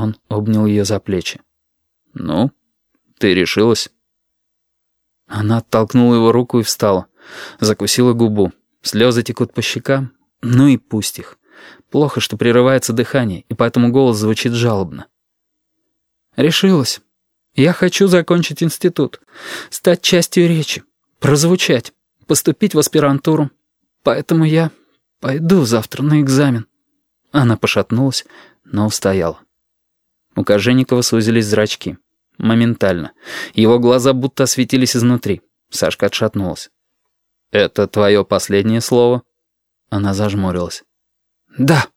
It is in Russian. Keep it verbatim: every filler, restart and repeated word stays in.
Он обнял ее за плечи. «Ну, ты решилась?» Она оттолкнула его руку и встала. Закусила губу. Слезы текут по щекам. Ну и пусть их. Плохо, что прерывается дыхание, и поэтому голос звучит жалобно. «Решилась. Я хочу закончить институт. Стать частью речи. Прозвучать. Поступить в аспирантуру. Поэтому я пойду завтра на экзамен». Она пошатнулась, но устояла. У Кожевникова сузились зрачки. Моментально. Его глаза будто осветились изнутри. Сашка отшатнулась. «Это твое последнее слово?» Она зажмурилась. «Да».